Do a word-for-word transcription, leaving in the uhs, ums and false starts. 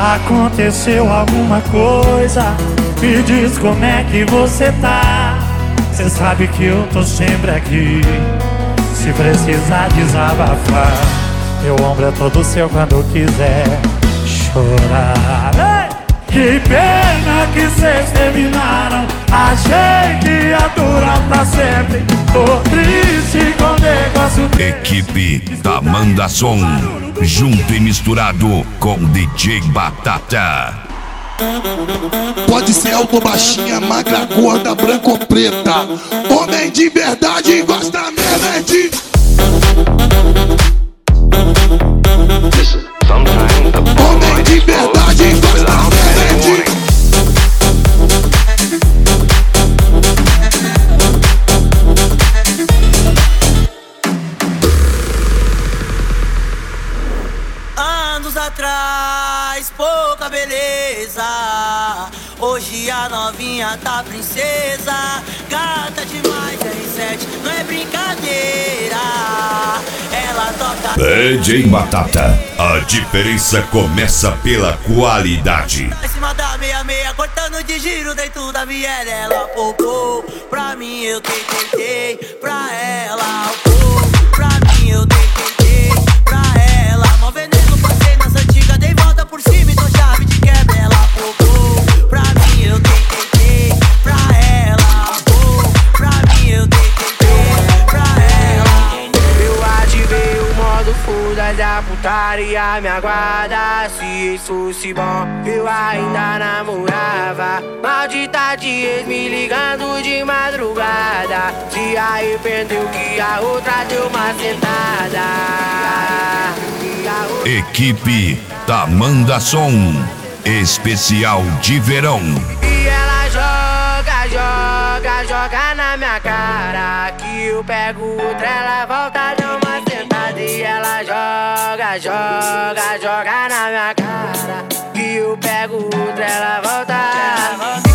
Aconteceu alguma coisa? Me diz como é que você tá. Cê sabe que eu tô sempre aqui, se precisar desabafar. Meu ombro é todo seu quando quiser chorar. Ei! Que pena que cês terminaram. Achei que ia durar pra sempre. Tô triste com o negócio. Equipe Tamanda Som, junto e misturado com D J Batata. Pode ser alto, baixinha, magra, gorda, branca ou preta. Homem de verdade gosta mesmo é de... Homem de verdade gosta mesmo é de... Anos atrás, pouca beleza. Hoje a novinha tá princesa. Gata demais, R sete, não é brincadeira. Ela toca D J Batata, a diferença começa pela qualidade. em cima da meia meia, cortando de giro dentro da viela. Ela popou, pra mim eu dei, tentei. Pra ela, oh, pra mim eu dei, tentei. Pra ela, mó veneno, passei nas antigas, dei volta por cima e dou chave de quebra. Ela popou, pra mim eu dei, tentei. Pra ela, oh, pra mim eu dei, tentei. Pra ela. Eu ativei o modo foda da putaria, me aguarda. Se isso fosse bom, eu ainda namorava. Maldita de ex me ligando de madrugada. Se arrependeu que a outra deu uma sentada. Equipe Tamanda Som, especial de verão. E ela joga, joga, joga na minha cara. Que eu pego outra, ela volta, dá uma sentada. E ela joga, joga, joga na minha cara. Que eu pego outra, ela volta.